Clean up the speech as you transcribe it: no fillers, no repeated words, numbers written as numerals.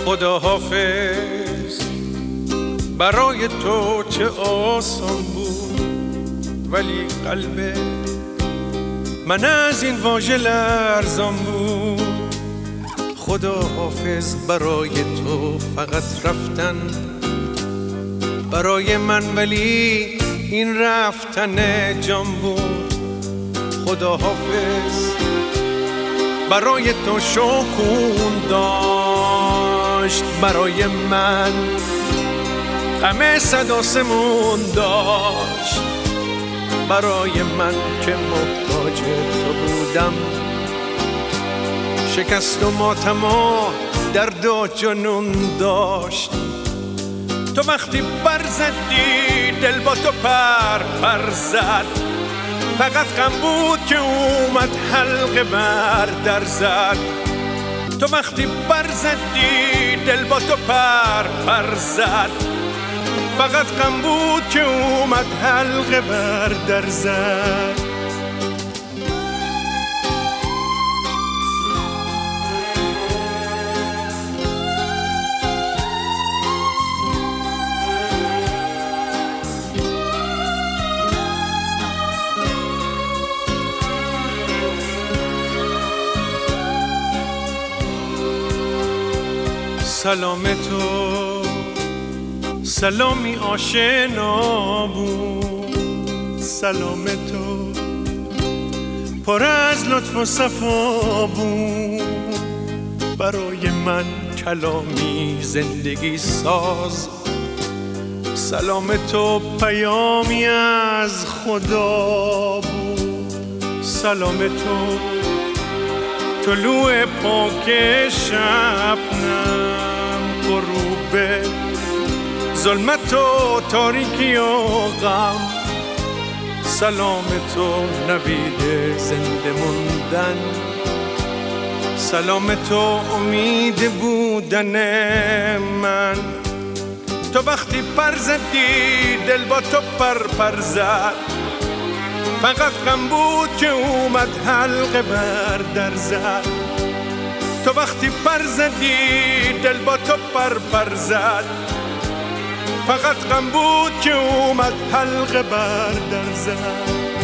خدا حافظ برای تو چه آسان بود، ولی قلب من از این واژه لرزان بود. خدا حافظ برای تو فقط رفتن برای من، ولی این رفتن جان بود. خدا حافظ برای تو شکون داشت، برای من غم صد آسمون داشت. برای من که محتاج تو بودم، شکست و ماتم و درد و جنون داشت. تو وقتی برزدی دل با تو پر زد، فقط غم بود که اومد حلقه بر در زد. تو وقتی برزدی دل با تو پر زد، فقط غم بود که اومد حلقه بر در زد. سلام تو سلامی آشنا بود، سلام تو پر از لطف و صفا بود. برای من کلامی زندگی ساز، سلام تو پیامی از خدا بود. سلام تو طلوع پاک شبنم، غروب ظلمت و تاریکی و غم. سلام تو نوید زنده موندن، سلام تو امید بودن من. تو وقتی پر زدی دل با تو پر زد، فقط غم بود که اومد حلقه بر در زد. تو وقتی پر زدی دل با تو پر زد، فقط غم بود که اومد حلقه بر در زد.